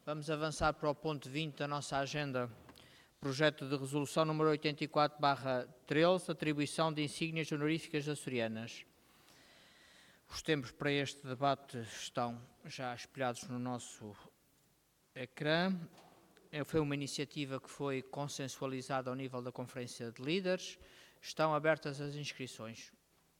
Vamos avançar para o ponto 20 da nossa agenda. Projeto de resolução número 84/13, atribuição de insígnias honoríficas açorianas. Os tempos para este debate estão já espelhados no nosso ecrã. Foi uma iniciativa que foi consensualizada ao nível da Conferência de Líderes. Estão abertas as inscrições.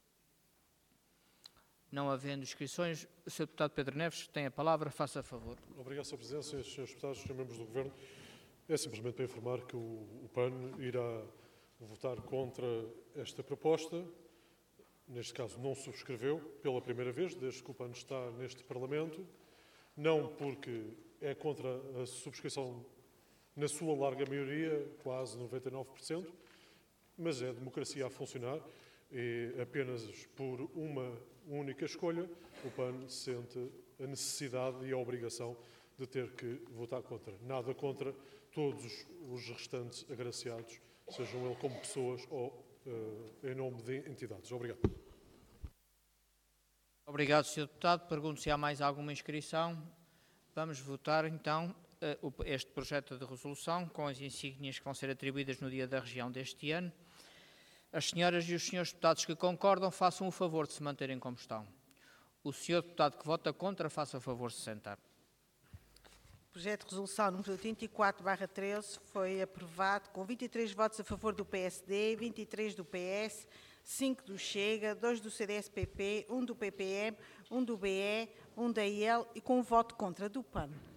Não havendo inscrições, o Sr. Deputado Pedro Neves tem a palavra, faça favor. Obrigado, Sr. Presidente, Srs. Deputados, Srs. Membros do Governo. É simplesmente para informar que o PAN irá votar contra esta proposta. Neste caso, não subscreveu pela primeira vez, desde que o PAN está neste Parlamento. Não porque é contra a subscrição na sua larga maioria, quase 99%, mas é a democracia a funcionar e apenas por uma única escolha o PAN sente a necessidade e a obrigação de ter que votar contra. Nada contra todos os restantes agraciados, sejam eles como pessoas ou em nome de entidades. Obrigado. Obrigado, Sr. Deputado. Pergunto se há mais alguma inscrição. Vamos votar, então, este projeto de resolução com as insígnias que vão ser atribuídas no Dia da Região deste ano. As senhoras e os senhores deputados que concordam, façam o favor de se manterem como estão. O senhor deputado que vota contra, faça o favor de se sentar. O projeto de resolução número 84/13 foi aprovado com 23 votos a favor do PSD, 23 do PS, 5 do Chega, 2 do CDS-PP, 1 do PPM, 1 do BE, 1 da IEL e com um voto contra do PAN.